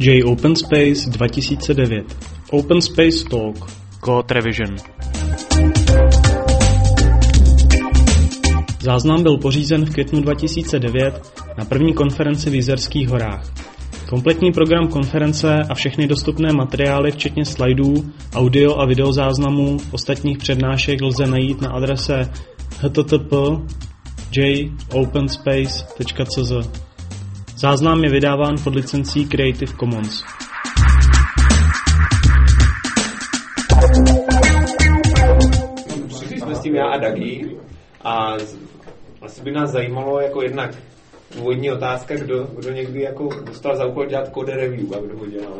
J Open Space 2009. Open Space Talk. Code Revision. Záznam byl pořízen v květnu 2009 na první konferenci v Jizerských horách. Kompletní program konference a všechny dostupné materiály, včetně slajdů, audio a videozáznamů ostatních přednášek lze najít na adrese http://jopenspace.cz. Záznam je vydáván pod licencí Creative Commons. Přišli jsme s tím já a Dagi a asi by nás zajímalo jako jednak úvodní otázka, kdo někdy jako dostal za úkol dělat code review a kdo ho dělal.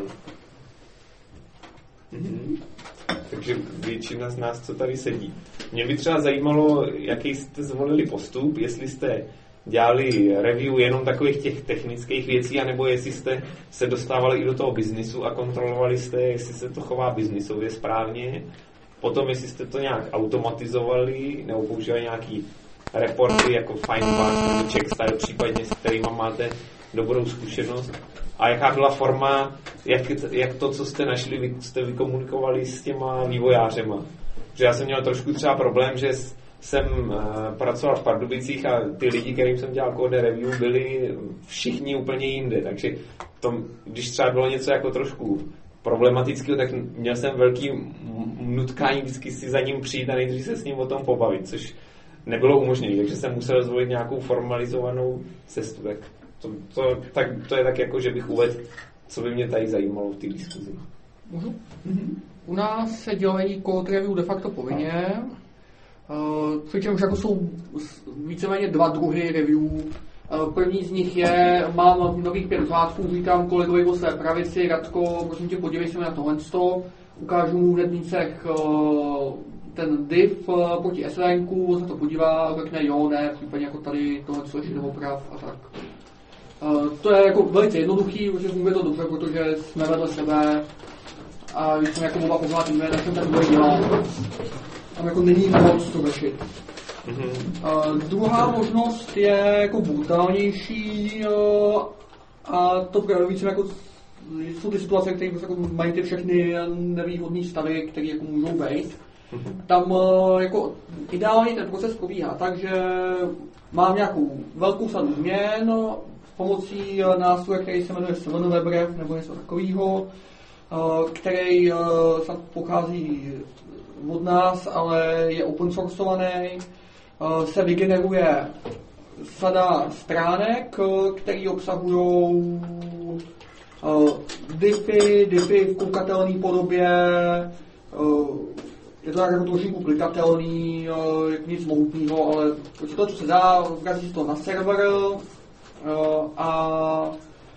Takže většina z nás, co tady sedí. Mě by třeba zajímalo, jaký jste zvolili postup, jestli jste dělali review jenom takových těch technických věcí, anebo jestli jste se dostávali i do toho biznisu a kontrolovali jste, jestli se to chová biznisově správně. Potom, jestli jste to nějak automatizovali, nebo používali nějaký reporty jako Findback nebo Checkstyle, případně s kterými máte dobrou zkušenost. A jaká byla forma, jak to, co jste našli, jste vykomunikovali s těma vývojářema. Protože já jsem měl trošku třeba problém, že jsem pracoval v Pardubicích a ty lidi, kterým jsem dělal code review, byli všichni úplně jinde. Takže když třeba bylo něco jako trošku problematického, tak měl jsem velký nutkání vždycky si za ním přijít a nejdřív se s ním o tom pobavit, což nebylo umožněné, takže jsem musel zvolit nějakou formalizovanou cestu. Tak to je tak jako, že bych uvedl, co by mě tady zajímalo v té diskuzi. U nás se dělají code review de facto povinně, přičemž jako jsou víceméně dva druhy review. První z nich je, mám nových 5 řádků, říkám kolegovi po své pravici, Radko, prosím tě, podívej se mi na tohle, ukážu mu v netnicech ten div proti SVNku, se to podívá, řekne jo, ne, případně jako tady tohle ještě dooprav a tak. To je jako velice jednoduchý, protože funguje to dobře, protože jsme vedle sebe a když jsme jako oba pozvátíme, tak jsem ten boj dělal. Tam jako není moc to řešit. Druhá možnost je jako brutálnější a to právě více jako jsou ty situace, které jako mají ty všechny nevýhodné stavy, které jako můžou být. Tam jako ideálně ten proces probíhá tak, že mám nějakou velkou sadu změn pomocí nástroje, který se jmenuje SevenWebRef nebo něco takového, který snad pochází od nás, ale je open sourceovaný, se vygeneruje sada stránek, které obsahují diffy v koukatelné podobě, je to tak jako trošku klikatelný, jako nic mohutného, ale to, co se dá, vrazí si to na server a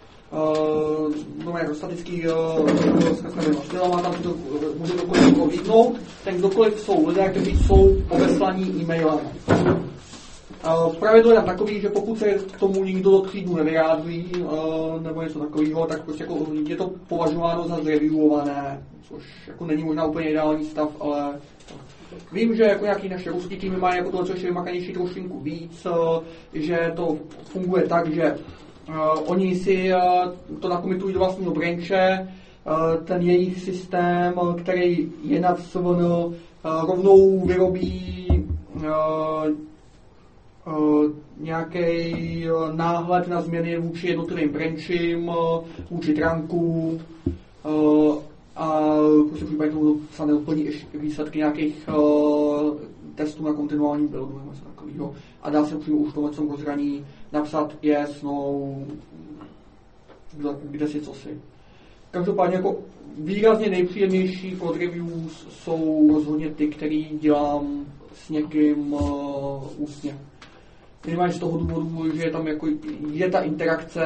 jako statický má tam to může kdokoliv prohlídnout. Ten kdokoliv jsou lidé, kteří jsou obeslaní e-mailem. Pravidlo je tam takový, že pokud se k tomu nikdo do třídu nevyjádří nebo něco takového, tak prostě jako je to považováno za zreviewované, což jako není možná úplně ideální stav, ale vím, že jako nějaký naše ruský týmy mají jako tohle, což je vymakanější trošinku víc, že to funguje tak, že oni si to nakomitují do vlastního branche, ten jejich systém, který je nad SVN, rovnou vyrobí nějaký náhled na změny vůči jednotlivým branchím, vůči trunku a prostě případně tomu se nedoplní výsledky nějakých testů na kontinuální buildu nebo něco takového. A dá se přímo už v tomhle rozhraní napsat yes, no, kde si, co si. Každopádně jako výrazně nejpříjemnější code reviews jsou rozhodně ty, který dělám s někým ústně. Minimálně z toho důvodu, že je tam jako, je ta interakce,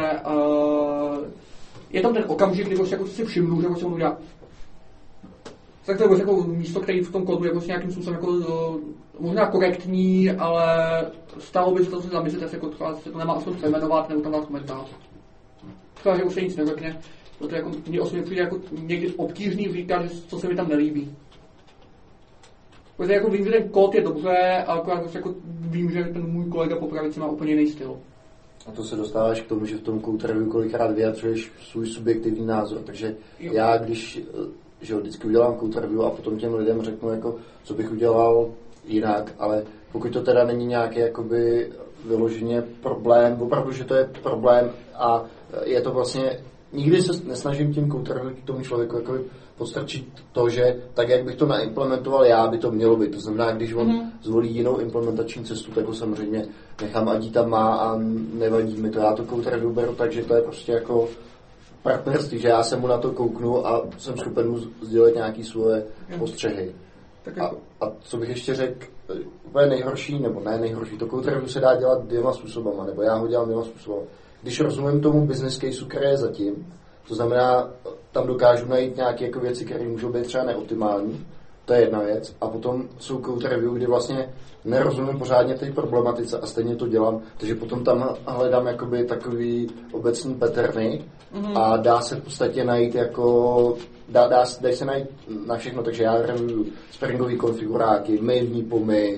je tam ten okamžik, kdy prostě jako si všimnu, že prostě on udělá. Tak to je jako místo, který v tom kódu je prostě nějakým způsobem jako možná korektní, ale stalo by se to, co si zamyslet, jako třeba se to nemá aspoň přejmenovat nebo tam dát komentář. Třeba, že už se nic neřekne, protože jako mě osobně přijde jako někdy obtížný říkat, co se mi tam nelíbí. Protože jako vím, že ten kód je dobře, ale prostě jako vím, že ten můj kolega po pravici má úplně jiný styl. A to se dostáváš k tomu, že v tom code review kolikrát vyjadřuješ svůj subjektivní názor. Takže já, když vždycky udělám code review a potom těm lidem řeknu, jako, co bych udělal jinak, ale pokud to teda není nějaký jakoby vyloženě problém, opravdu, že to je problém a je to vlastně, nikdy se nesnažím tím code review k tomu člověku jakoby podstrčit to, že tak, jak bych to naimplementoval já, by to mělo být. To znamená, když on zvolí jinou implementační cestu, tak ho samozřejmě nechám, ať ji tam má a nevadí mi to. Já to code review beru, takže to je prostě jako partnerství, že já se mu na to kouknu a jsem schopen mu sdělit nějaký svoje postřehy. A co bych ještě řekl, úplně nejhorší, nebo ne nejhorší, to code review se dá dělat dvěma způsobama, nebo já ho dělám dvěma způsobama. Když rozumím tomu business caseu, který je zatím, to znamená, tam dokážu najít nějaké jako věci, které můžou být třeba neoptimální, to je jedna věc. A potom jsou code review, kdy vlastně nerozumím pořádně té problematice a stejně to dělám, takže potom tam hledám jakoby takový obecný patterny a dá se v podstatě najít jako, dají se najít na všechno, takže já review springový konfiguráky, mailní pomy,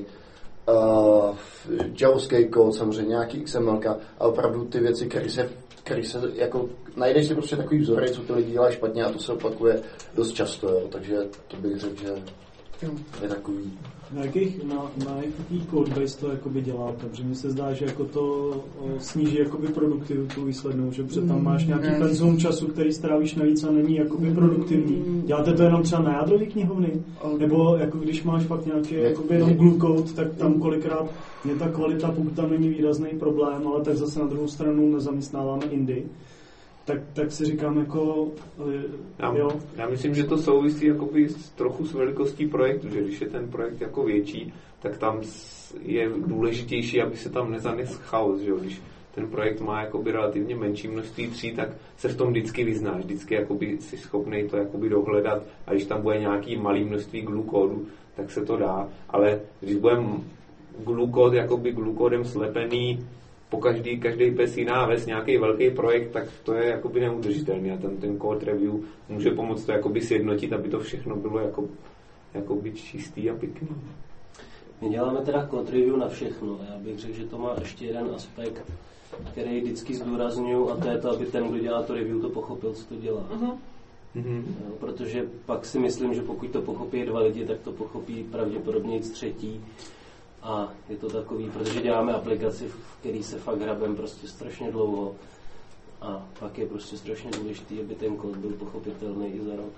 javovský kód, samozřejmě nějaký XML a opravdu ty věci, které se jako, najdeš si prostě takový vzory, co ty lidi dělají špatně a to se opakuje dost často, jo, takže to bych řekl, že je takový. Na jaký codebase to jakoby dělá, takže mi se zdá, že jako to sníží jakoby produktivitu výslednou, že protože tam máš nějaký penzum času, který strávíš navíc a není jakoby produktivní. Děláte to jenom třeba na jádrový knihovny? Nebo jako když máš fakt nějaký jakoby jenom glue code, tak tam kolikrát je ta kvalita, pokud tam není výrazný problém, ale tak zase na druhou stranu nezaměstnáváme Indy. Tak si říkám jako, Já myslím, že to souvisí jakoby trochu s velikostí projektu, že když je ten projekt jako větší, tak tam je důležitější, aby se tam nezanesl chaos, že jo? Když ten projekt má jakoby relativně menší množství tří, tak se v tom vždycky vyznáš, vždycky jakoby jsi schopnej to jakoby dohledat a když tam bude nějaký malý množství glue kódu, tak se to dá, ale když budeme glue kód jakoby glue kódem slepený, po každý pes jiná ves, nějaký velký projekt, tak to je jakoby neudržitelný a ten code review může pomoct to jakoby sjednotit, aby to všechno bylo jakoby čistý a pěkný. My děláme teda code review na všechno. Já bych řekl, že to má ještě jeden aspekt, který vždycky zdůrazňuji, a to je to, aby ten, kdo dělá to review, to pochopil, co to dělá. Jo, protože pak si myslím, že pokud to pochopí 2 lidi, tak to pochopí pravděpodobně i třetí. A je to takový, protože děláme aplikaci, v který se fakt hrabem prostě strašně dlouho a pak je prostě strašně důležitý, aby ten kód byl pochopitelný i za rok.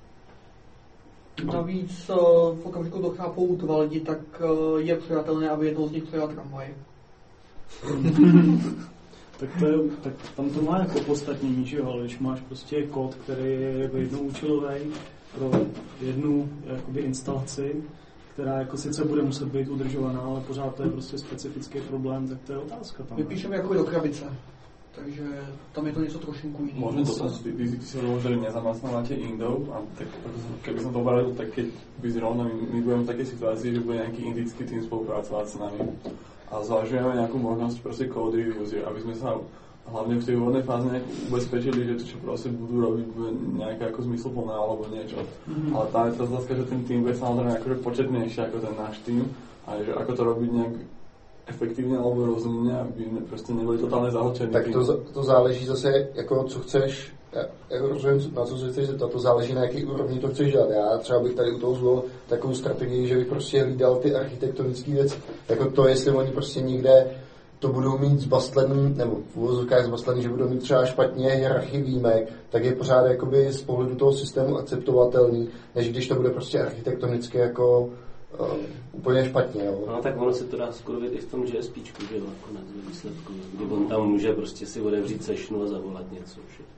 Navíc v okamžiku to chápou 2 lidi, tak je přijatelné, aby jednou z nich přijal tramvaj. tak tam to má jako opodstatnění, že jo, ale když máš prostě kód, který je jako jednoúčelový pro jednu jakoby instalaci, která jako sice bude muset být udržovaná, ale pořád to je prostě specifický problém, tak to je otázka tam. My píšeme jako do krabice, takže tam je to něco trošinku jiný. Možno dotaz, ty si hovoril, že nezamestnávate Indov, a tak keby som to obral, tak keď by zrovna my budeme v takej situácii, že bude nejaký indický tým spolupracovať s nami a zvažujeme nejakú možnosť proste code reviews, aby sme sa hlavne v tej úvodnej fáze nejak ubezpečili, že to, čo proste budú robiť, bude nejaké ako zmysluplné alebo niečo. Ale tá je to zase, že ten tým bude samozrejme akože početnejší ako ten náš tým a že ako to robiť nejak efektivně alebo rozumně, aby prostě nebyli totálně zahlčení. Tak to záleží zase, jako co chceš, jako rozumím, na co se chceš zeptat, to záleží na jaký úrovni to chceš dělat. Já třeba bych tady u toho zvolil takovou strategii, že bych prostě hlídal ty architektonické věci. Jako to, jestli oni prostě někde to budou mít zbastlený, nebo v uvozovkách zbastlený, že budou mít třeba špatně hierarchii výjimek, tak je pořád jakoby z pohledu toho systému akceptovatelný, než když to bude prostě architektonicky jako úplně špatně, jo. No tak ono se to dá skurvit i v tom JSPčku, že jo, nakonec ve výsledku, kdy on tam může prostě si otevřít sessionu a zavolat něco.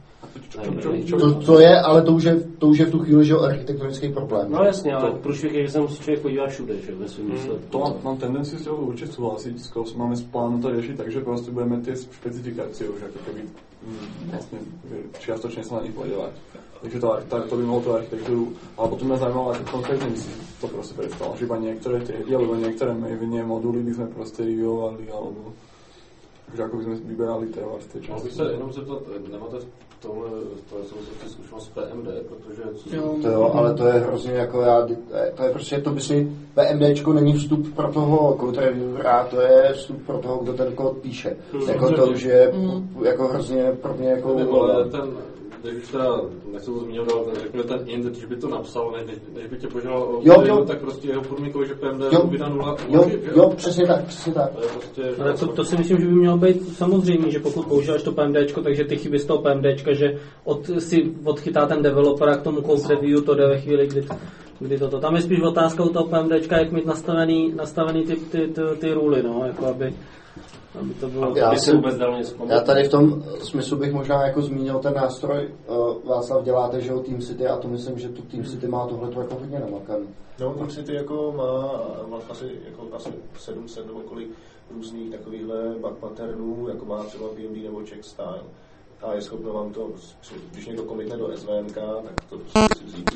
To je, ale to už je v tu chvíli, že architektonický problém. No jasně, ale průšvih je, že se musí člověk podívat všude, že ve svým výsledku. To mám tendenci s těho určitě souhlasit, máme z plánu to řešit, takže prostě budeme ty specifikace už jako keby vlastně čiastočně se na nich podívat. Takže to by mohlo to architekturu, ale potom mě zajímalo, ako konkrétně by si to prostě predstavilo, že iba niektoré triedy, alebo niektoré mevnie moduly by sme prostě reviewovali, alebo... Takže jako bychom vyberali téma z té části. Mohl bych se jenom zeptat, nemáte v tomhle souvislosti zkušenost s PMD, protože... To jo, ale to je hrozně jako to je prostě, to by si, PMDčko není vstup pro toho code reviewera, to je vstup pro toho, kdo ten kód píše. Jako to už je jako hrozně pro mě jako... Ale když už teda, nechci to zmínit, ale řekněme ten int, když by to napsal, než by tě požádal o jo, tak prostě jeho podmínkou, že PMD vydá 0. Jo, přesně tak. Ale to si myslím, že by mělo být samozřejmě, že pokud používáš to PMDčko, takže ty chyby z toho PMDčka, že si odchytá ten developer a k tomu code review to jde ve chvíli, kdy toto. Tam je spíš otázka u toho PMDčka, jak mít nastavený ty ruly, no, jako aby to bylo... Já tady v tom smyslu bych možná jako zmínil ten nástroj, Václav, děláte, že jo, TeamCity, a to myslím, že tu TeamCity má tohleto jako hodně namakaný. No, TeamCity jako má asi 700 nebo kolik různých takovýchhle bug patternů, jako má třeba BMD nebo check style. A je schopno vám to, když někdo komitne do SVNK, tak to si vzít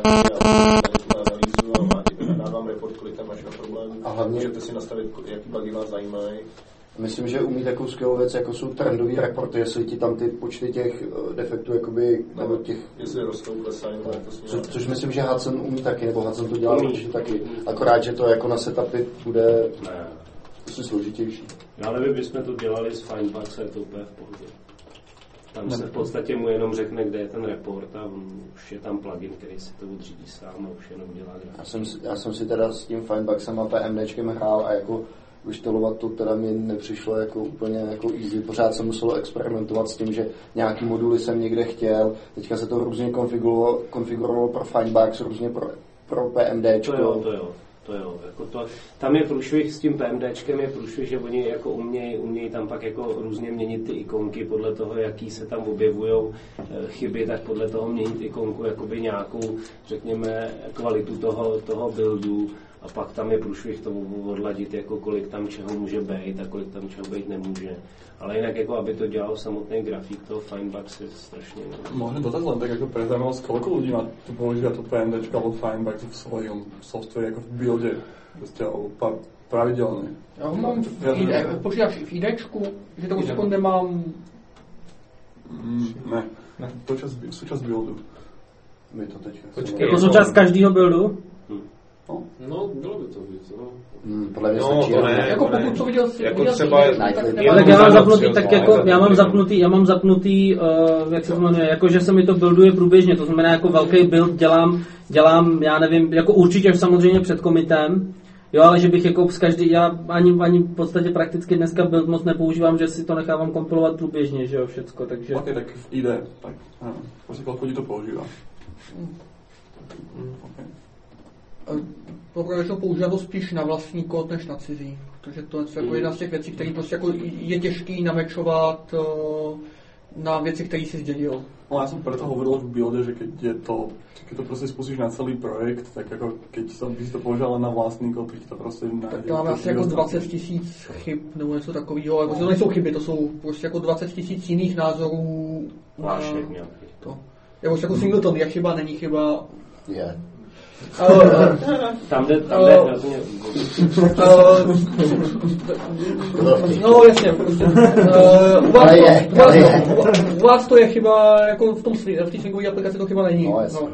tu analýzu a máte, dá vám report, kolik tam máš na problém. A hlavně můžete si nastavit, jaký bugy vás zajímají. Myslím, že umí takovou skvělou věc, jako jsou trendový reporty, jestli ti tam ty počty těch defektů, jakoby, nebo těch... Jestli rostou, klesají, nebo jak to směrem. Což myslím, že Hudson umí taky, nebo Hudson to dělá určitě taky. Akorát, že to jako na setupy bude složitější. Já nevím, bychom to dělali s Findbugs, je to úplně v pohodě. Tam se v podstatě mu jenom řekne, kde je ten report a už je tam plugin, který si to odřídí sám a už jenom dělá grafiku. Já jsem si teda s tím Findbugsem a PMDčkem hrál a jako vyštelovat to teda mi nepřišlo jako úplně jako easy. Pořád jsem musel experimentovat s tím, že nějaký moduly jsem někde chtěl. Teďka se to různě konfigurovalo pro Findbugs, různě pro PMDčko. To jo. Jako tam je průšvih s tím PMDčkem, je průšvih, že oni jako umějí tam pak jako různě měnit ty ikonky podle toho, jaký se tam objevujou chyby, tak podle toho měnit ikonku jakoby nějakou, řekněme, kvalitu toho buildu. A pak tam je průšvih tomu odladit, jako kolik tam čeho může být a kolik tam čeho být nemůže. Ale jinak, jako aby to dělal samotný grafik toho Findbugs je strašně... Možno dotaz len tak jako pre zaujímavosť, koľko ľudí má tu používa tu PMDčko alebo Findbugs v svojom software, jako v builde, prostě pravidelně? Já mám počítáš v IDčku, že to už jako nemám... Ne, súčasť buildu. My to teďka... Jako součást každého buildu? No, bylo by to víc, no. Podle mě stačí. Jako pokud to viděl si... Jako třeba... Tak já mám zapnutý, jak se to jmenuje, jako že se mi to builduje průběžně, to znamená jako velký build dělám, já nevím, jako určitě samozřejmě před commitem, jo, ale že bych jako z každý, já ani v podstatě prakticky dneska build moc nepoužívám, že si to nechávám kompilovat průběžně, že jo, všecko, takže... Ok, tak jde, tak prostě kolik lidí to používá. Okay. Pokud to používá to spíš na vlastní kód než na cizí, protože to je jako jedna z těch věcí, které prostě jako je těžký namečovat na věci, které si zdědil. No já jsem proto hovoril v builde, že keď to prostě spustíš na celý projekt, tak jako keď by si to použil na vlastní kód, tak to prostě najde. Tak to máme asi jako 20 000 chyb nebo něco takového, jako to nejsou chyby, to jsou prostě jako 20 000 jiných názorů na to. Jako singleton, jak chyba, není chyba. Je. Tam jde hrozně. No jasně. U vás to je chyba, jako v té swingové aplikaci to chyba není. No jasně.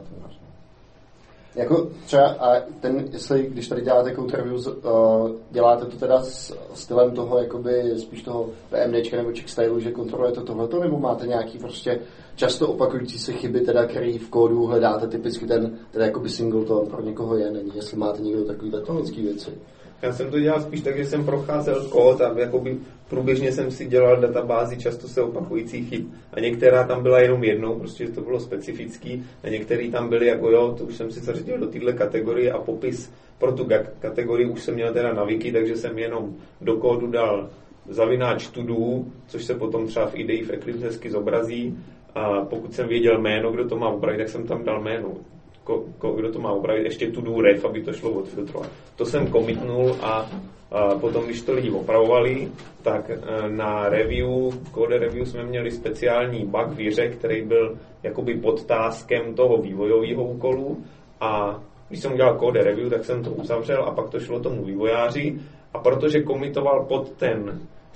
Jako třeba, jestli když tady děláte code reviews, děláte to teda s stylem toho, jakoby spíš toho PMDčka nebo check stylu, že kontrolujete tohleto, nebo máte nějaký prostě často opakující se chyby, teda, který v kódu hledáte typicky ten, teda jakoby singleton, pro někoho je, není, jestli máte někdo takovýhle typický věci. Já jsem to dělal spíš tak, že jsem procházel kód a jakoby průběžně jsem si dělal databázi často se opakujících chyb. A některá tam byla jenom jednou, prostě to bylo specifický, a některý tam byly jako jo, to už jsem si zařadil do téhle kategorie a popis pro tu kategorii už jsem měl teda na wiki, takže jsem jenom do kódu dal @ to do, což se potom třeba v IDE v Eclipse hezky zobrazí. A pokud jsem věděl jméno, kdo to má upravit, tak jsem tam dal jméno. Kdo to má upravit, ještě to do ref, aby to šlo odfiltrovat. To jsem commitnul a potom, když to lidi opravovali, tak na review, code review jsme měli speciální bug v Jiře, který byl jakoby podtáskem toho vývojového úkolu a když jsem udělal code review, tak jsem to uzavřel a pak to šlo tomu vývojáři a protože kommitoval pod ten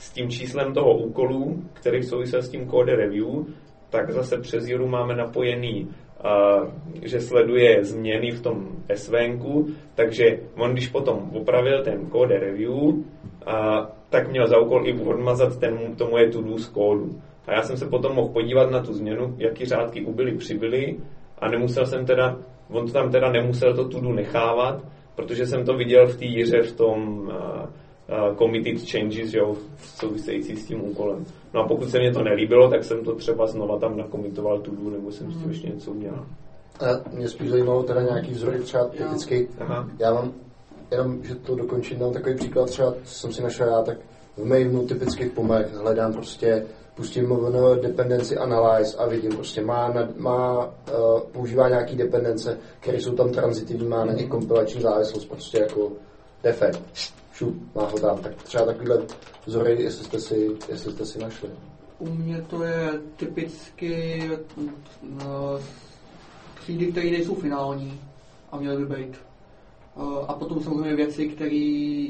s tím číslem toho úkolu, který souvisel s tím code review, tak zase přes Juru máme napojený, že sleduje změny v tom SVNku, takže on když potom opravil ten code review, tak měl za úkol i odmazat to moje to-do z kódu. A já jsem se potom mohl podívat na tu změnu, jaký řádky ubyly, přibyly a nemusel jsem teda, on to tam teda nemusel to to-do nechávat, protože jsem to viděl v té jíře v tom committed changes, jo, související s tím úkolem. No a pokud se mně to nelíbilo, tak jsem to třeba znova tam nakomitoval to-do, nebo jsem s tím ještě něco udělal. Mě spíš zajímalo teda nějaký vzory třeba typický. Já mám jenom, že to dokončím, dám takový příklad třeba, co jsem si našel já, tak v Mavenu typicky v pomech hledám prostě, pustím dependency analyze a vidím prostě používá nějaký dependence, které jsou tam transitivní, má na nich kompilační závislost, prostě jako defekt. Má ho tam, tak třeba takovýhle vzory, jestli jste si našli. U mě to je typicky třídy, které nejsou finální a měly by být. A potom samozřejmě věci, které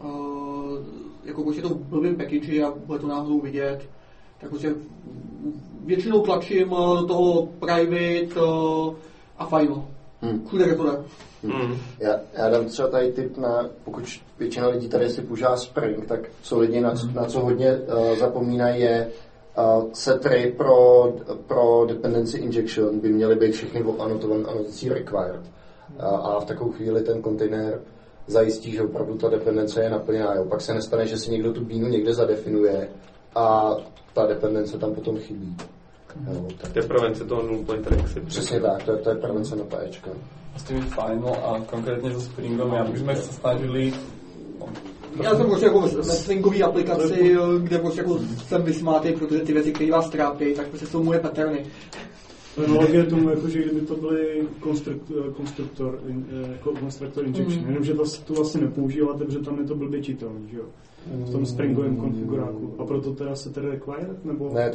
jako prostě to v blbým package a bude to náhodou vidět, tak prostě většinou tlačím do toho private a final. Všude, kde to jde. Já dám třeba tady tip na, pokud většina lidí tady si používá Spring, tak co lidi na co hodně zapomínají je setry pro dependency injection by měly být všechny anotací required. A v takovou chvíli ten kontejner zajistí, že opravdu ta dependence je naplněná. Jo. Pak se nestane, že si někdo tu bínu někde zadefinuje a ta dependence tam potom chybí. Jo, to je prevence toho null pointer exception. Přesně tak, to je prevence na PEčka. S tím final a konkrétně se Springom, já bych jsme se snažili... Já jsem prostě jako ve stringové aplikaci, kde prostě jako jsem vysmátý, protože ty věci, které vás trápí, tak prostě jsou moje patterny. Analogie tomu, jako, že kdyby to byly constructor injection, jenomže to vlastně nepoužíváte, protože tam je to blbě čitelný, že jo? V tom Springovém konfiguráku. A proto teda se tedy required? Nebo ne,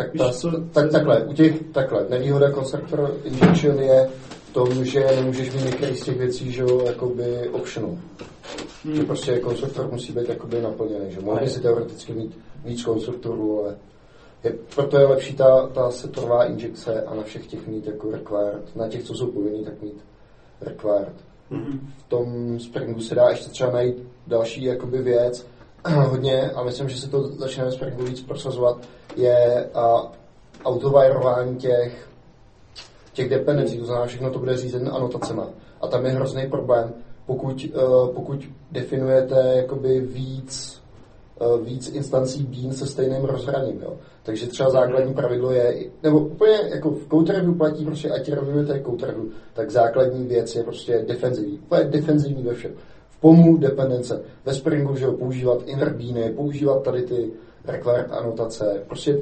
takhle. Nevýhoda constructor injection je v tom, že nemůžeš mít některý z těch věcí, že jo, jakoby optional. Že prostě konstruktor musí být jakoby naplněný, že mohl by si teoreticky mít víc konstruktorů, ale proto je lepší ta setorová injekce a na všech těch mít jako required. Na těch, co jsou povinný, tak mít required. V tom Springu se dá ještě třeba najít další jakoby věc, hodně, a myslím, že se to začne ve Springu víc prosazovat, je autovirování těch dependencí, to znamená, všechno to bude řízeno anotacema. A tam je hrozný problém, pokud definujete jakoby víc instancí bean se stejným rozhraním. Jo. Takže třeba základní pravidlo je, nebo úplně jako v code review platí, prostě ať reviewujete code review, tak základní věc je prostě defenzivní. Úplně defenzivní ve všem. V POMu dependence, ve Springu, že jo, používat inner beany, používat tady ty required anotace, prostě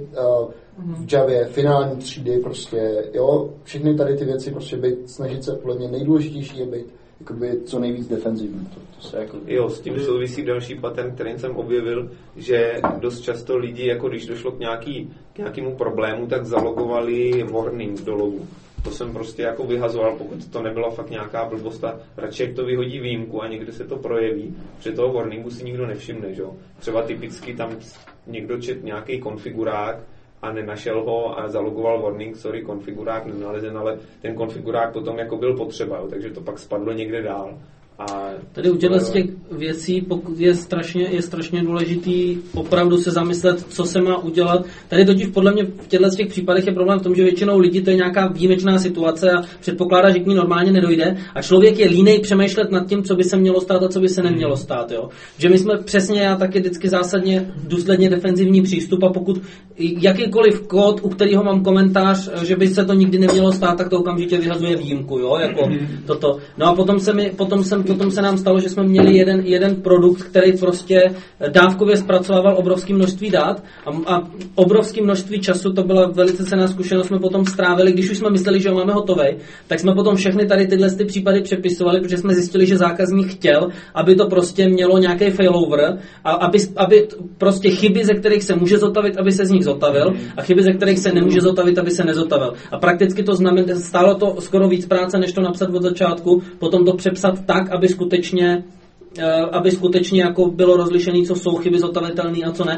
v Javě finální třídy, prostě, jo, všechny tady ty věci prostě snažit se, podle mě nejdůležitější je být jakoby co nejvíc defenzivní. To se jako... Jo, s tím souvisí další pattern, který jsem objevil, že dost často lidi, jako když došlo k nějakému problému, tak zalogovali warning do logu. To jsem prostě jako vyhazoval, pokud to nebyla fakt nějaká blbost, a radši jak to vyhodí výjimku a někde se to projeví. Při toho warningu si nikdo nevšimne, že jo. Třeba typicky tam někdo čet nějaký konfigurák a nenašel ho a zalogoval warning, sorry, konfigurák nenalezen, ale ten konfigurák potom jako byl potřeba, jo, takže to pak spadlo někde dál. A tady u těchto z těch věcí pokud je strašně důležitý opravdu se zamyslet, co se má udělat. Tady totiž podle mě v těchto z těch případech je problém v tom, že většinou lidí to je nějaká výjimečná situace a předpokládá, že k ní normálně nedojde a člověk je línej přemýšlet nad tím, co by se mělo stát a co by se nemělo stát. Jo? Že my jsme přesně, já taky vždycky zásadně důsledně defenzivní přístup a pokud jakýkoliv kód, u kterého mám komentář, že by se to nikdy nemělo stát, tak to okamžitě vyhazuje výjimku. Jo? Jako toto. No a potom se nám stalo, že jsme měli jeden produkt, který prostě dávkově zpracovával obrovské množství dat a obrovské množství času, to byla velice cenná zkušenost, jsme potom strávili, když už jsme mysleli, že ho máme hotovej, tak jsme potom všechny tady tyhle případy přepisovali, protože jsme zjistili, že zákazník chtěl, aby to prostě mělo nějaký failover a aby prostě chyby, ze kterých se může zotavit, aby se z nich zotavil a chyby, ze kterých se nemůže zotavit, aby se nezotavil. A prakticky to znamená, stálo to skoro víc práce, než to napsat od začátku, potom to přepsat tak, aby skutečně jako bylo rozlišené, co jsou chyby zotavitelné a co ne.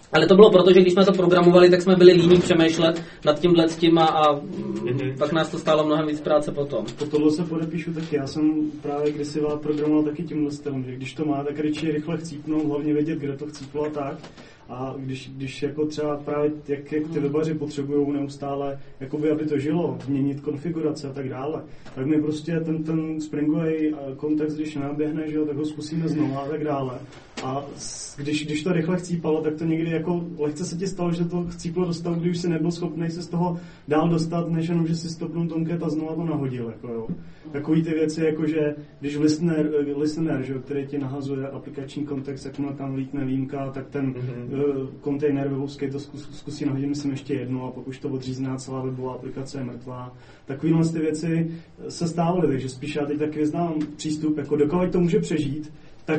Ale to bylo proto, že když jsme to programovali, tak jsme byli líní přemýšlet nad tímhle s tím a pak nás to stálo mnohem víc práce potom. Po tohle se podepíšu taky. Já jsem právě kdysi programoval taky tímhle stylem, že když to má, tak radši rychle chcípnout, hlavně vědět, kde to chcíplo a tak. A když jako třeba právě jak ty webaři potřebují neustále, jakoby, aby to žilo, změnit konfigurace a tak dále, tak my prostě ten springový kontext, když naběhne, že jo, tak ho zkusíme znovu a tak dále. A když to rychle chcípalo, tak to někdy jako lehce se ti stalo, že to chcíplo do stavu, kdy už si nebyl schopný se z toho dál dostat, než jenom, že si stopnul Tomcat a znovu to nahodil. Jako jo. Takový ty věci, jako že když listener, že jo, který ti nahazuje aplikační kontext, jakmile tam vlítne výjimka, tak ten kontejner webovský to zkusí nahodit, myslím, ještě jednou a pak už to odřízná, celá webová aplikace je mrtvá. Takovýhle ty věci se stávaly, takže spíš já teď taky znám přístup, jako dokud to může přežít,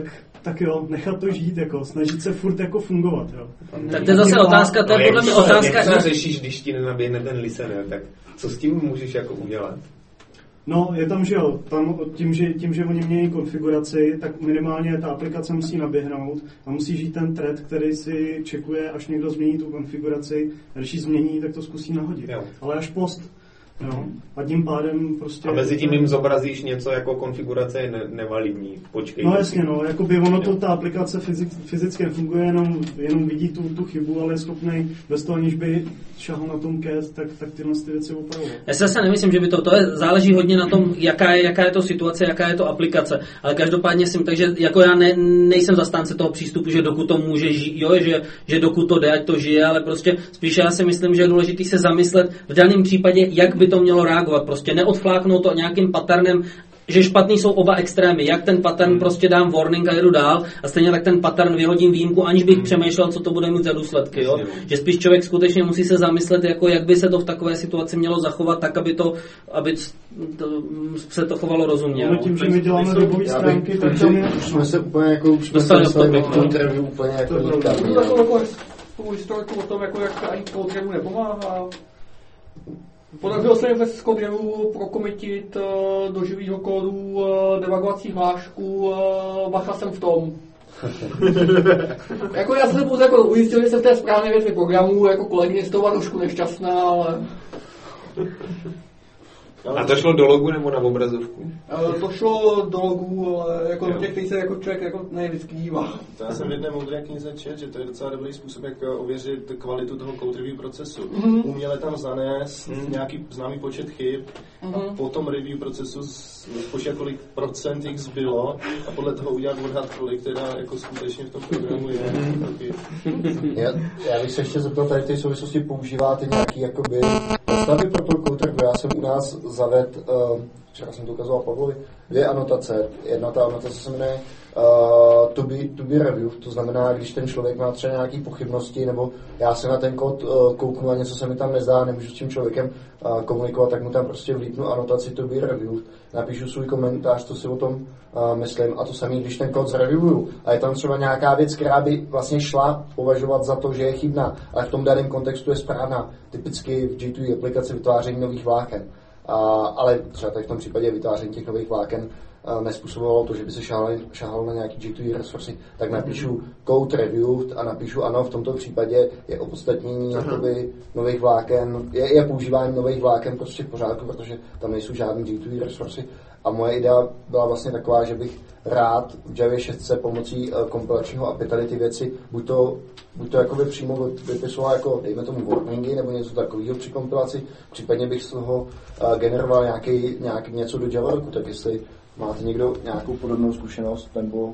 tak jo, nechat to žít, jako, snažit se furt jako fungovat, jo. Tak to je zase otázka, to je podle mě otázka. Jak to řešíš, když ti nenaběhne ten listener, tak co s tím můžeš jako udělat? No, je tam, že jo, tam tím, že oni mění konfiguraci, tak minimálně ta aplikace musí naběhnout a musí žít ten thread, který si čekuje, až někdo změní tu konfiguraci, a když ji změní, tak to zkusí nahodit. Jo. Ale až post. Jo. A tím pádem prostě... A mezi tím jim zobrazíš něco jako konfigurace je nevalidní. Počkej. No jasně, no, jakoby ono to, ta aplikace fyzicky nefunguje, jenom vidí tu chybu, ale je schopný bez toho, aniž by šahl na tom cast, tak tyhle ty věci opravuje. Já si zase nemyslím, že by to záleží hodně na tom, jaká je to situace, jaká je to aplikace. Ale každopádně takže jako já nejsem zastánce toho přístupu, že dokud to může žít, jo, že dokud to jde, ať to žije, ale prostě spíše já si myslím, že je důležité se zamyslet v daném případě, jak by to mělo reagovat. Prostě neodfláknout to nějakým patternem, že špatný jsou oba extrémy. Jak ten pattern prostě dám warning a jedu dál a stejně tak ten pattern vyhodím výjimku, aniž bych přemýšlel, co to bude mít za důsledky. Jo? Že spíš člověk skutečně musí se zamyslet, jako jak by se to v takové situaci mělo zachovat, tak aby se to chovalo rozumně. No, tím, že my děláme webové stránky, tak už jsme se úplně jako už jsme se dostali do interview úplně jako nikam. Tu historiku o tom, jako jak ani code review nepomáhá. Podařilo se jim z code review prokomitit do živého kódu debugovací hlášku, bacha jsem v tom. Jako já jsem se pouze jako ujistil, že jsem v té správné větvi programu, jako kolegyně z toho trošku nešťastná, ale... A to šlo do logu nebo na obrazovku? To šlo do logu, ale jako do těch, který se jako člověk jako nejvždycky dívá. To já jsem v jedné moudré knize čet, že to je docela dobrý způsob, jak ověřit kvalitu toho code review procesu. Uměle tam zanést nějaký známý počet chyb a po tom review procesu spočítat, kolik procent jich zbylo a podle toho udělat odhad, kolik teda jako skutečně v tom programu je. Já bych se ještě zeptal, tady v té souvislosti používáte nějaký jakoby stavy pro to code review. Já jsem u nás zavedl, včera jsem to ukazoval Pavlovi, 2 anotace. Jedna ta anotace se jmenuje to be review, to znamená, když ten člověk má třeba nějaké pochybnosti, nebo já se na ten kód kouknu a něco se mi tam nezdá, nemůžu s tím člověkem komunikovat, tak mu tam prostě vlítnu anotaci to be review, napíšu svůj komentář, co si o tom myslím, a to samé, když ten kód zreviewuju a je tam třeba nějaká věc, která by vlastně šla považovat za to, že je chybná, ale v tom daném kontextu je správná, typicky v G2E aplikaci vytváření nových vláken. Ale třeba tady v tom případě vytváření těch nových vláken nespůsobovalo to, že by se šáhalo na nějaký G2E resursy, tak napíšu code review a napíšu ano, v tomto případě je opodstatnění nových vláken, je používání nových vláken prostě v pořádku, protože tam nejsou žádný G2E resursy. A moje idea byla vlastně taková, že bych rád v Javě 6 pomocí kompilačního API tady ty věci buď to jakoby přímo vypisoval jako, dejme tomu, warningy nebo něco takového při kompilaci, případně bych z toho generoval nějaký něco do Javadoku, tak jestli máte někdo nějakou podobnou zkušenost,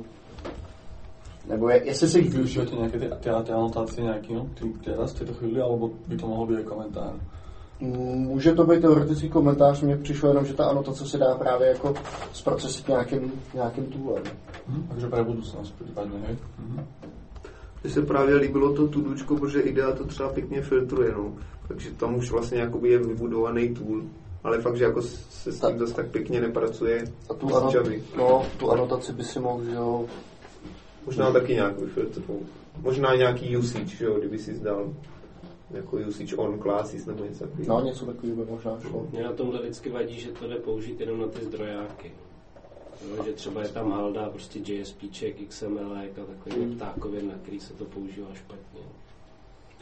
nebo jestli si... Využíváte nějaké ty anotace nějaký, no? Teraz v této chvíli, alebo by to mohlo být komentář? Může to být teoretický komentář, mně přišlo jenom, že ta anotace se dá právě jako zprocesit nějakým toolem. Takže pro budoucnost případně, hej? Mně se právě líbilo to tudučko, protože IDEA to třeba pěkně filtruje, no. Takže tam už vlastně jakoby je vybudovaný tool. Ale fakt, že jako se s tím zase tak pěkně nepracuje a tu anotaci by si mohl, že jo... Možná taky nějak vyfiltrovat. Možná nějaký usage, že jo, kdyby si zdal jako usage on classes nebo něco takového. No, něco takového by možná šlo. Mě na tomhle vždycky vadí, že to jde použít jenom na ty zdrojáky. No, že třeba je tam halda, prostě JSPček, XML a takový ptákovin, na který se to používá špatně.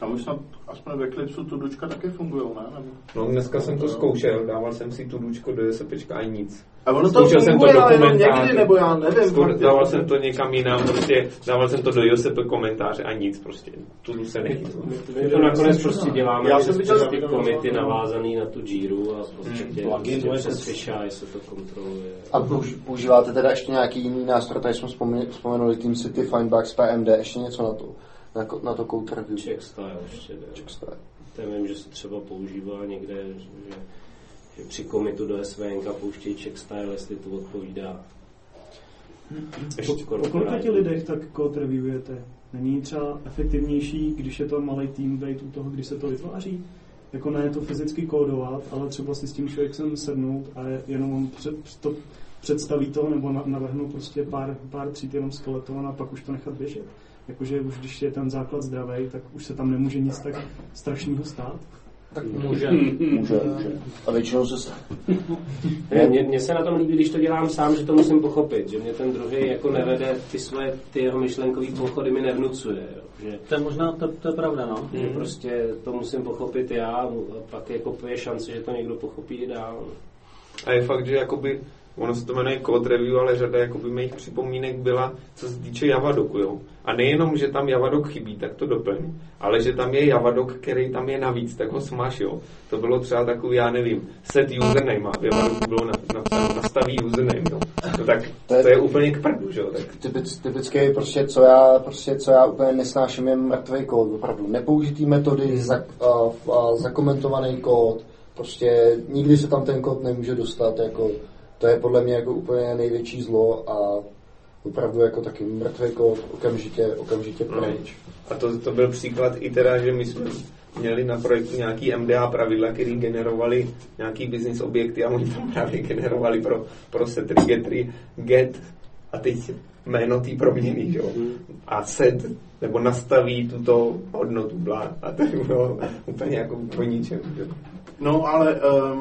Tam už snad aspoň ve Eclipseu tudučka taky fungují, ne? No dneska jsem to zkoušel, dával jsem si tudučko do SPčka a nic. A ono to funguje, ale jenom někdy, nebo já nevím. Dával jsem to někam jinam, prostě dával jsem to do JOSP komentáře a nic prostě. Tudu se nechytlo. My to nakonec prostě děláme, já jsem viděl ty komity navázaný na tu Jira a prostě přes Fisheye se to kontroluje. A používáte teda ještě nějaký jiný nástroj, tady jsme vzpomenuli TeamCity, Findbugs, PMD, ještě něco na to? Na to code review. Checkstyle ještě jde. To vím, že se třeba používá někde, že při commitu do SVNka pouštějí Checkstyle, jestli to odpovídá. Po kolika lidech tak code reviewujete? Není třeba efektivnější, když je to malý team být u toho, když se to vytváří? Jako ne to fyzicky kódovat, ale třeba si s tím člověkem sednout a jenom to představí to nebo navrhnout prostě pár tříd jenom skeleton a pak už to nechat běžet. Jakože už když je ten základ zdravý, tak už se tam nemůže nic tak strašného stát. Tak může. A většinou se stane. Mně se na tom líbí, když to dělám sám, že to musím pochopit, že mě ten druhý jako nevede, ty jeho myšlenkový pochody mi nevnucuje. Jo. Že, to je možná, to je pravda, no. Že prostě to musím pochopit já a pak jako je šance, že to někdo pochopí i dál. A je fakt, že jakoby ono se to jmenuje code review, ale řada jakoby mých připomínek byla, co se týče Javadoku, jo. A nejenom, že tam Javadok chybí, tak to doplň, ale že tam je Javadok, který tam je navíc, tak ho smaž, jo. To bylo třeba takový, já nevím, set username, a v Javadoku bylo napsáno nastaví username, jo. No, tak to je úplně k prdu, že jo. Typický prostě, co já úplně nesnáším, je mrtvý kód, opravdu. Nepoužitý metody, zakomentovaný kód, prostě nikdy se tam ten kód nemůže dostat, jako to je podle mě jako úplně největší zlo a opravdu jako taky mrtvý kód okamžitě pryč. A to byl příklad i teda, že my jsme měli na projektu nějaký MDA pravidla, které generovali nějaký business objekty a oni tam právě generovali pro setry, getry, get a teď jméno té proměny, jo. A set, nebo nastaví tuto hodnotu, blá. A to bylo úplně jako po ničem, jo. No, ale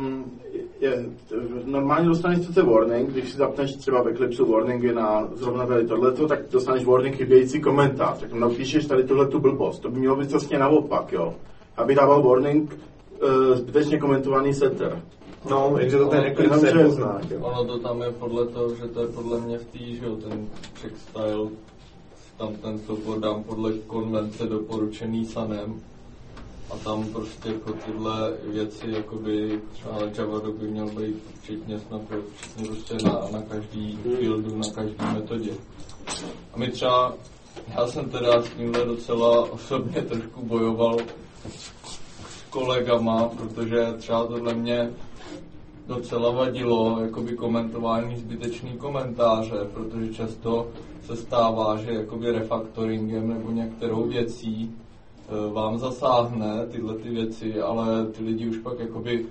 normálně dostaneš sice warning, když si zapneš třeba v Eclipseu warningy na zrovna tady tohleto, tak dostaneš warning chybějící komentář, tak napíšeš tady tuhletu blbost. To by mělo být vlastně naopak, jo. Aby dával warning zbytečně komentovaný setter. No, jenže to ten Eclipse nepozná. Ono to tam je podle toho, že to je podle mě v tý, že jo, ten checkstyle, tam ten soubor dám podle konvence doporučený SANem. A tam prostě pro tyhle věci, jakoby třeba Javadok by měl být včetně prostě na každý fieldu, na každý metodě. A my třeba, já jsem teda s tímhle docela osobně trošku bojoval s kolegama, protože třeba tohle mě docela vadilo, jakoby komentování zbytečný komentáře, protože často se stává, že jakoby refaktoringem nebo některou věcí vám zasáhne tyhle ty věci, ale ty lidi už pak jakoby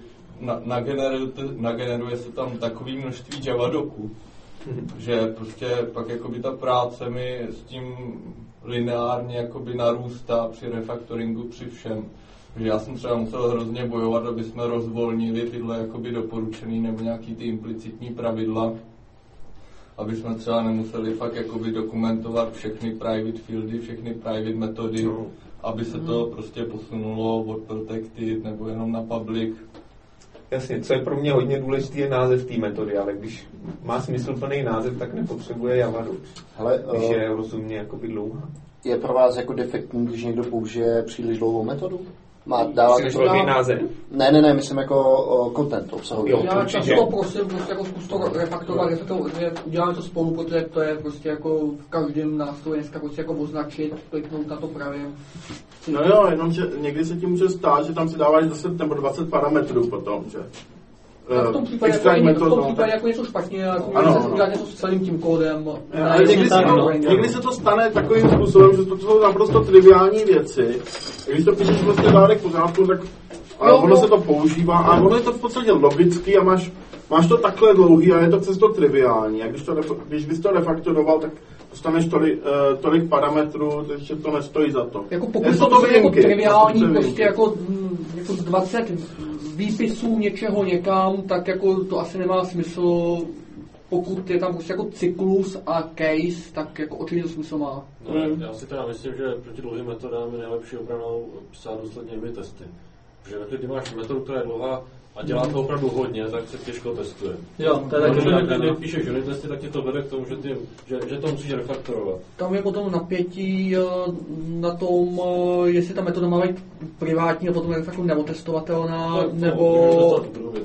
nageneruje se tam takové množství Javadoků, že prostě pak jakoby ta práce mi s tím lineárně jakoby narůstá při refaktoringu, při všem. Takže já jsem třeba musel hrozně bojovat, aby jsme rozvolnili tyhle jakoby doporučený nebo nějaký ty implicitní pravidla, aby jsme třeba nemuseli fakt jakoby dokumentovat všechny private fieldy, všechny private metody, aby se to prostě posunulo od protected nebo jenom na public. Jasně, co je pro mě hodně důležitý, je název té metody, ale když má smysluplný název, tak nepotřebuje Javadok. Když je rozumně jakoby dlouhá. Je pro vás jako defektní, když někdo použije příliš dlouhou metodu? Příliš velký název? Ne, myslím jako content obsahový. Já často prosím, prostě jako zkus to refaktorovat, uděláme to spolu, protože to je prostě jako v každém nástroji dneska prostě jako označit, kliknout na to pravě. No jo, jenomže někdy se ti může stát, že tam si dáváš 10 nebo 20 parametrů potom, že? V tom případě jako něco špatně, jako udělat něco s celým tím kódem. Někdy se to stane takovým způsobem, že to jsou naprosto triviální věci. Když to píšeš prostě dárek pořádku, tak ono se to používá a ono je to v podstatě logický a máš to takhle dlouhý a je to přesto triviální. A když bys to refaktoroval, tak dostaneš tolik parametrů, takže to nestojí za to. Jako pokud to je jako triviální, prostě jako 20 výpisů něčeho někam, tak jako to asi nemá smysl pokud je tam prostě jako cyklus a case, tak jako určitě to smysl má. No, já si teda myslím, že proti dlouhým metodám je nejlepší opravdu psát důsledně unit testy. Protože když máš metodu, která je dlouhá a dělá to opravdu hodně, tak se těžko testuje. Jo, to je taky když píšeš unit testy, tak ti to vede k tomu, že to musíš refaktorovat. Tam je potom napětí na tom, jestli ta metoda má být privátní a potom je fakt neotestovatelná, nebo...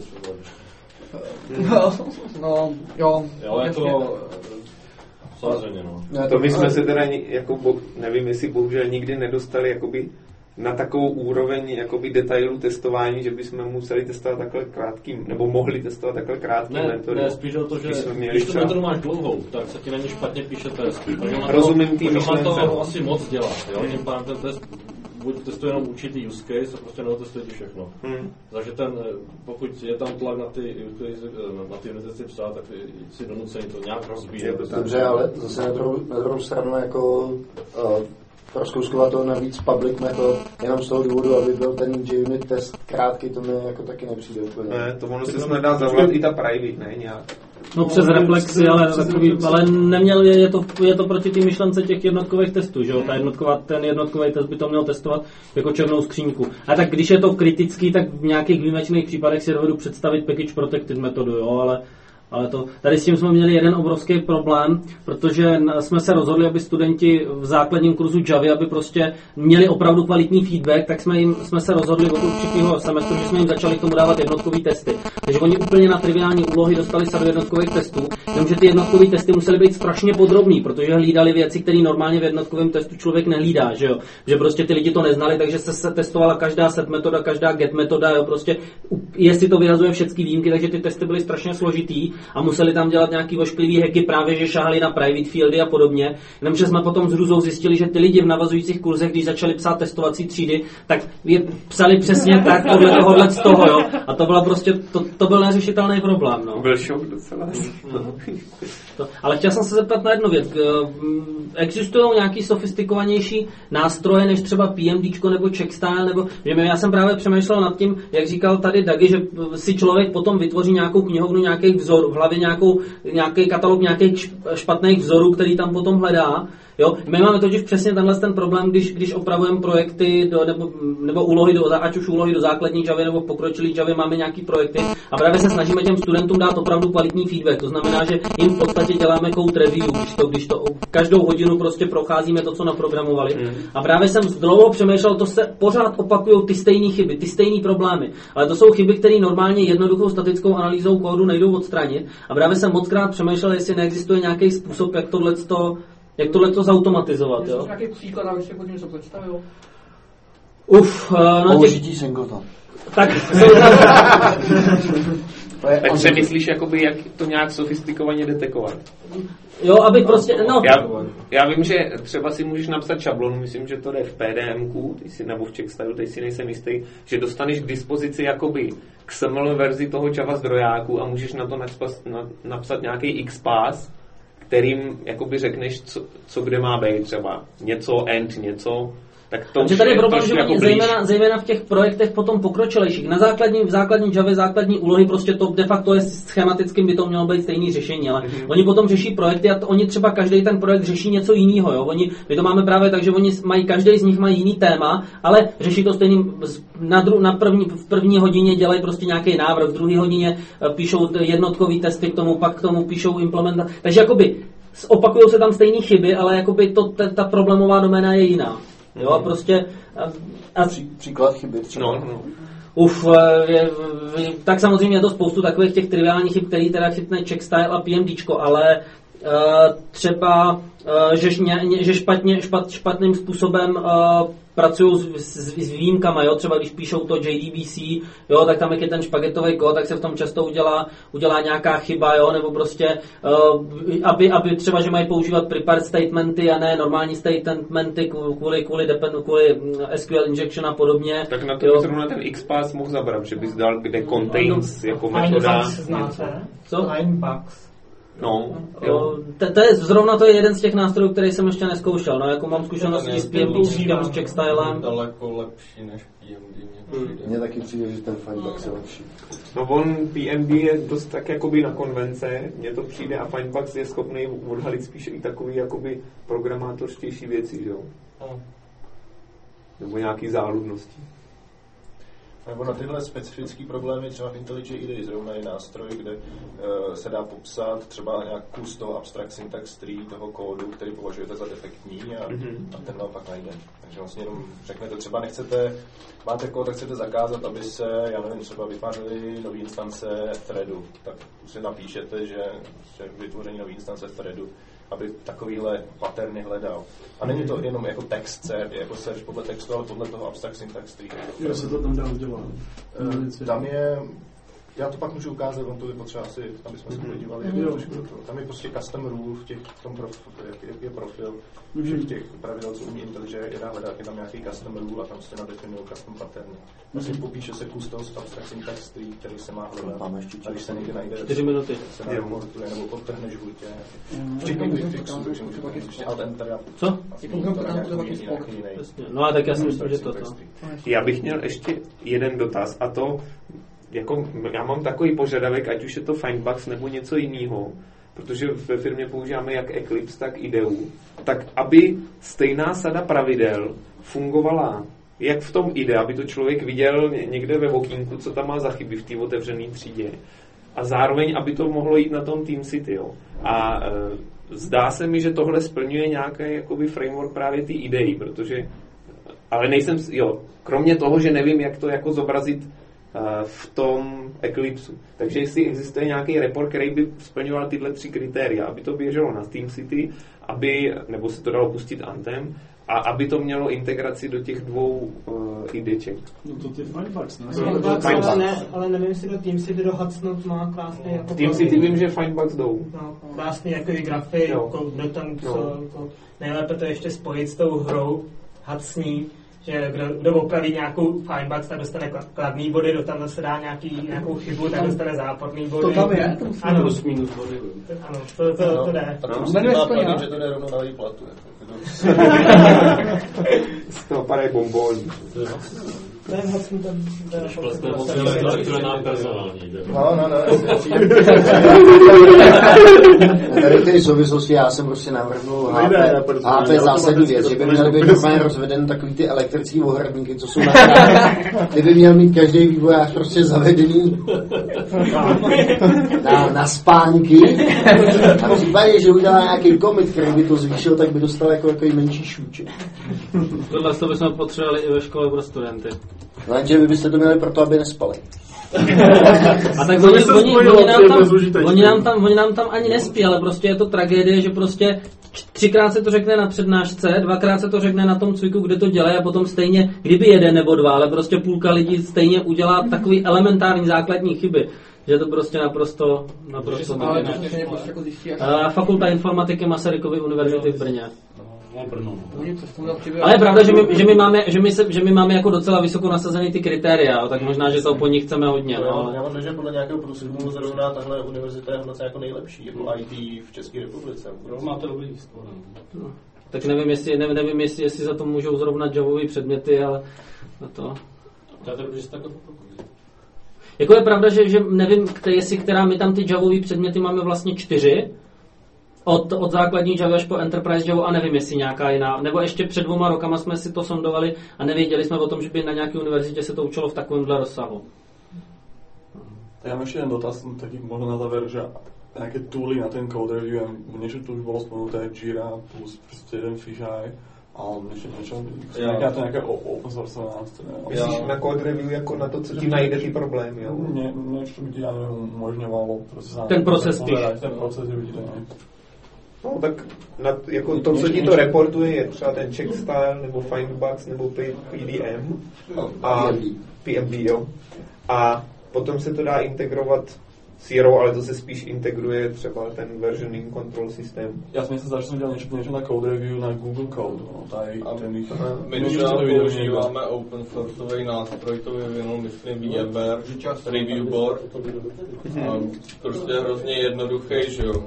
No, jo. Ale to... Samozřejmě, no. To my jsme se teda, jako, nevím, jestli bohužel nikdy nedostali jakoby na takovou úroveň jakoby detailu testování, že bychom museli testovat takhle krátkým, nebo mohli testovat takhle krátkým metody. Ne, spíš o to, že když tu metodu máš dlouhou, tak se ti na ní špatně píše test. Rozumím tým myšlence. To asi moc dělá, jo? Tím pádem ten test buď testuje jenom určitý use case a prostě neotestuje ti všechno. Takže pokud je tam tlak na ty unity psát, tak si donucený to nějak rozbíjet. Dobře, ale zase na druhou stranu jako rozkouskovat to navíc public method jenom z toho důvodu, aby byl ten JUnit test krátký, to mi jako taky nepřijde úplně. Ne, to ono se nedá zavolat i ta private, ne nějak. No přes reflexy, ale neměl je to proti té myšlence těch jednotkových testů, že jo? Ten jednotkový test by to měl testovat jako černou skříňku. A tak když je to kritický, tak v nějakých výjimečných případech si dovedu představit package protected metodu, jo, ale to, tady s tím jsme měli jeden obrovský problém, protože jsme se rozhodli, aby studenti v základním kurzu Javy, aby prostě měli opravdu kvalitní feedback, tak jsme se rozhodli od určitého semestru, že jsme jim začali k tomu dávat jednotkové testy. Takže oni úplně na triviální úlohy dostali sadu jednotkových testů, jenomže ty jednotkové testy musely být strašně podrobný, protože hlídali věci, které normálně v jednotkovém testu člověk nehlídá, že jo? Že prostě ty lidi to neznali, takže se testovala každá set metoda, každá get metoda, jo? Prostě jestli to vyhazuje všechny výjimky, takže ty testy byly strašně složitý. A museli tam dělat nějaký ošklivý hacky právě, že šáhali na private fieldy a podobně. Jenomže jsme potom s hrůzou zjistili, že ty lidi v navazujících kurzech, když začali psát testovací třídy, tak je psali přesně tak podle tohohle z toho, jo. A to bylo prostě, to byl neřešitelný problém, no. Byl šok docela. Ale chtěl jsem se zeptat na jednu věc. Existují nějaký sofistikovanější nástroje, než třeba PMDčko nebo Checkstyle, nebo já jsem právě přemýšlel nad tím, jak říkal tady Dagi, že si člověk potom vytvoří nějakou knihovnu nějakých vzorů, v hlavě nějaký katalog nějakých špatných vzorů, který tam potom hledá. Jo? My máme totiž přesně ten problém, když opravujeme projekty nebo úlohy, ať už úlohy do základní Javy nebo pokročilý Javy, máme nějaký projekty a právě se snažíme těm studentům dát opravdu kvalitní feedback. To znamená, že jim v podstatě děláme code review, když to každou hodinu prostě procházíme to, co naprogramovali. A právě jsem dlouho přemýšlel, to se pořád opakují ty stejné chyby, ty stejné problémy. Ale to jsou chyby, které normálně jednoduchou statickou analýzou kódu nejdou odstranit. A právě jsem mockrát přemýšlel, jestli neexistuje nějaký způsob, jak tohleto zautomatizovat, jo? Nějaký příklad, abych si pod něco představil? Použití singleton. Tak přemyslíš, jakoby, jak to nějak sofistikovaně detekovat. Jo, aby prostě, no. Já vím, že třeba si můžeš napsat šablonu, myslím, že to jde v PDMku, nebo v Checkstyle, teď si nejsem jistý, že dostaneš k dispozici jakoby XML verzi toho Java zdrojáku a můžeš na to napsat nějaký XPath, kterým jakoby řekneš, co kde má být třeba. Něco end, něco. Tak to tady je problém, že jako zejména v těch projektech potom pokročilejších. V základní Javě, základní úlohy, prostě to de facto je schematickým, by to mělo být stejný řešení, ale oni potom řeší projekty a oni třeba každý ten projekt řeší něco jiného, jo. My to máme právě tak, že oni každý z nich mají jiný téma, ale řeší to stejným v první hodině dělají prostě nějaký návrh, v druhé hodině píšou jednotkový testy k tomu, pak k tomu píšou implementaci. Takže jakoby opakujou se tam stejné chyby, ale jakoby ta problémová doména je jiná. Jo, a prostě... Příklad chyby. Tak samozřejmě je to spoustu takových těch triviálních chyb, který teda chytne Checkstyle a PMDčko, ale třeba, že špatným způsobem pracují s výjimkama, jo, třeba když píšou to JDBC, jo, tak tam jak je ten špagetový kód, tak se v tom často udělá nějaká chyba, jo, nebo prostě, aby třeba, že mají používat prepared statementy a ne normální statementy kvůli SQL injection a podobně. Tak na to by zrovna ten XPath mohl zabrat, že bys dal kde contains jako metoda. Znáte? Co? Linebox. No, jo. To je zrovna to je jeden z těch nástrojů, který jsem ještě neskoušel. No, jako mám zkušenosti s PMB, s Checkstylem. Daleko lepší než PMB. Mně taky přijde, že ten Findbox je lepší. No on PMB je dost tak jakoby na konvence, mně to přijde a Findbox je schopný odhalit spíš i takový jakoby programátorštější věci, jo? Nebo nějaký záludnosti. Nebo na tyhle specifické problémy třeba v IntelliJ IDE zrovna je nástroj, kde se dá popsat třeba nějakou z toho abstract syntax tree toho kódu, který považujete za defektní a ten vám pak najde. Takže vlastně jenom řeknete, třeba máte kód, tak chcete zakázat, aby se, já nevím, třeba vytvářely nové instance threadu, tak si napíšete, že vytvoření nové instance threadu, aby takovýhle paterny hledal. A není to jenom jako text jako search podle textu, ale podle toho abstract syntax tree. Jo, se to tam dá udělat. Tam je, já to pak můžu ukázat, on to je potřeba asi, aby jsme se podívali. Tam je prostě custom rule v tom jak je profil všech těch pravidel, co umí IntelliJ, je dá hledat, je tam nějaký custom rule a tam se nadefinují custom paterny. Vlastně popíše se custom abstract syntax tree, který se má hledat. A když se někde najde, 4 minuty. se reportuje nebo odtrhneš hůtě. Včetně quickfixu, takže můžu pak ještě alt enter. Co? No a tak já si myslím, že toto. Já bych měl ještě jeden dotaz a to, jako já mám takový požadavek, ať už je to Findbox nebo něco jiného, protože ve firmě používáme jak Eclipse, tak IDEU, tak aby stejná sada pravidel fungovala jak v tom IDE, aby to člověk viděl někde ve okýnku, co tam má za chyby v té otevřené třídě, a zároveň, aby to mohlo jít na tom TeamCity. Jo. A zdá se mi, že tohle splňuje nějaký jakoby framework právě ty idei, protože, ale nejsem, jo, kromě toho, že nevím, jak to jako zobrazit v tom Eclipseu. Takže jestli existuje nějaký report, který by splňoval tyhle 3 kritéria, aby to běželo na TeamCity, nebo se to dalo pustit Anthem, a aby to mělo integraci do těch 2 IDček. No to je Findbox, ne? Ale nevím, jestli do TeamCity do Hudson má krásný jako... TeamCity vím, že Findbox jdou. No, krásný jako grafy, jako nejlépe to ještě spojit s tou hrou Hudsní, že kdo opraví nějakou Findbox, tak dostane kladný body, do tam se dá nějakou chybu, tak dostane záporný body. To tam je? Ano. Plus minus body. Ano, to jde. A to musím dát, že to jde rovnou na výplatu. Z toho padají bombóny. Ten Hudson ten No. Tady v té souvislosti já jsem prostě navrhnul HP zásadní věc, že by měly být normálně rozveden takový ty elektrický ohradníky, co jsou ty by měl mít každý vývojář prostě zavedený na spánky. A v případě, že udělá nějaký komit, který by to zvýšil, tak by dostal jako menší šůček. Tohle bychom potřebovali i ve škole pro studenty. Lenže vy byste to měli proto, aby nespali. A tak oni nám tam ani nespí, ale prostě je to tragédie, že prostě 3krát se to řekne na přednášce, 2krát se to řekne na tom cviku, kde to dělají, a potom stejně, kdyby 1 nebo 2, ale prostě půlka lidí stejně udělá takový elementární základní chyby. Že to prostě naprosto Fakulta informatiky Masarykovy univerzity v Brně. Ale je pravda, že my máme jako docela vysoko nasazený ty kritéria, tak možná, že to po nich chceme hodně. No. Já mám, že podle nějakého průzkumu zrovna tahle univerzita je hodnocena jako nejlepší, jako IT v České republice. Máte dobrý výzkum. No. Tak nevím, jestli za to můžou zrovna javový předměty, ale na to. Jako je pravda, že nevím, která my tam ty javový předměty máme vlastně 4. Od základní Java až po Enterprise Java, a nevím, jestli nějaká jiná. Nebo ještě před 2 rokama jsme si to sondovali a nevěděli jsme o tom, že by na nějaké univerzitě se to učilo v takovémhle rozsahu. Já mám ještě jeden dotaz, taký možno na záver, že nějaké tooly na ten code review, niečo tu už bylo spomenuté, Jira plus prostě jeden fisheye, a niečo nějaké open source nástroje. Myslíš na code review jako na to, co ti najde ty problémy, jo? Niečo by ti umožňovalo ten proces spíš. Ten proces by No tak jako to, co ti to reportuje, je třeba ten checkstyle, nebo Findbox, nebo PDM a PMB, jo. A potom se to dá integrovat sírou, ale to se spíš integruje třeba ten versioning control systém. Já jsem se začal dělat něco na code review na Google Code. My třeba používáme open sourceový nástroj, to vyvinul, myslím, VMware, Review Board. Prostě hrozně jednoduchý, že jo.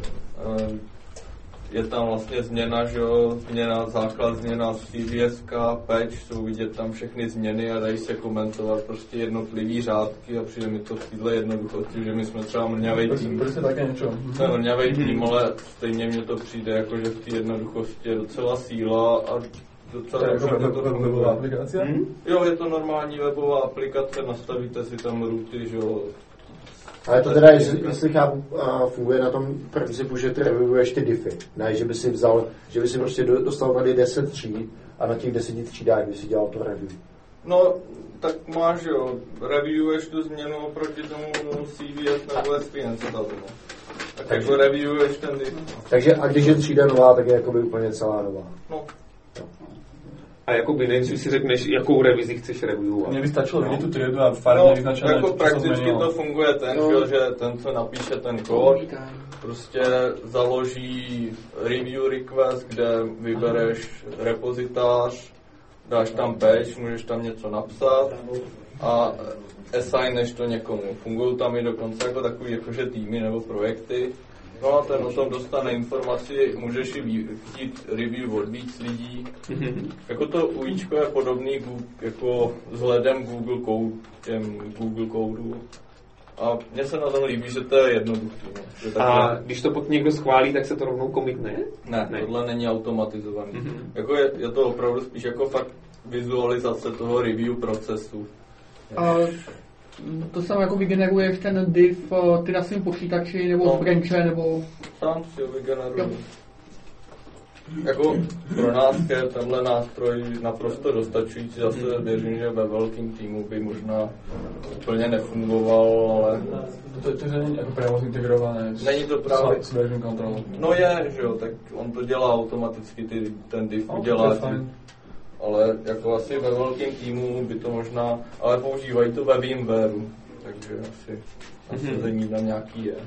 Je tam vlastně změna, že jo, základ změna CVS, patch, jsou vidět tam všechny změny a dají se komentovat prostě jednotlivý řádky a přijde mi to v téhle jednoduchosti, že my jsme třeba mrňavej tým. Jsme mrňavej tým, ale stejně mně to přijde jako, že v té jednoduchosti je docela síla a docela to webová aplikace? Jo, je to normální webová aplikace, nastavíte si tam ruty, že jo. Ale to teda, jestli chápu, funguje na tom principu, že ty reviewuješ ty diffy. Ne, že by si vzal, že by si prostě dostal tady 10 tříd a na těch 10 třídách by si dělal to review. No, tak máš, jo, reviewuješ tu změnu oproti tomu CVS nebo SPN stavu. Takže reviewuješ ten diff. Takže a když je třída nová, tak je jakoby úplně celá nová. No. A jakoby nejdřív si řekneš, jakou revizi chceš reviewovat. Mně by stačilo vidět tu triedu a farmě vyznačené, jako prakticky to funguje že ten, co napíše ten kód, prostě založí review request, kde vybereš repozitář, dáš tam patch, můžeš tam něco napsat a assigneš to někomu. Fungují tam i dokonce jako takový jakože týmy nebo projekty. No a ten o tom dostane informaci, můžeš i chtít review od víc lidí. Jako to UIčko je podobný jako vzhledem Google Codeu. A mně se na tom líbí, že to je jednoduchý. A když to pak někdo schválí, tak se to rovnou commitne? Ne, tohle není automatizovaný. Jako je to opravdu spíš jako fakt vizualizace toho review procesu. To sám jako vygeneruješ ten div ty na svým počítači, nebo z branche, nebo... Sám si ho vygeneruji. Jako pro nás je tenhle nástroj naprosto dostačující, zase věřím, že ve velkým týmu by možná úplně nefungoval, ale... To není jako právě integrované není to právě... s version control. No je, že jo, tak on to dělá automaticky, ten div udělá. Ale jako asi ve velkém týmu by to možná, ale používají to ve VMwareu, takže asi zení tam nějaký je.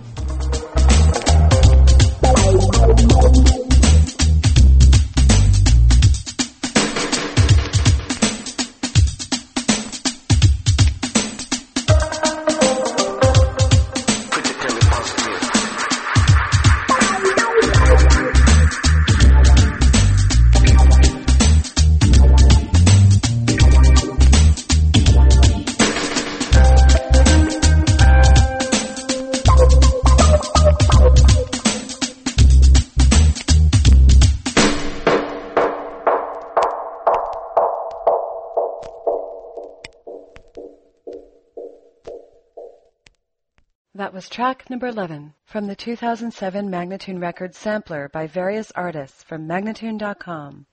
That was track number 11 from the 2007 Magnatune Records sampler by various artists from Magnatune.com.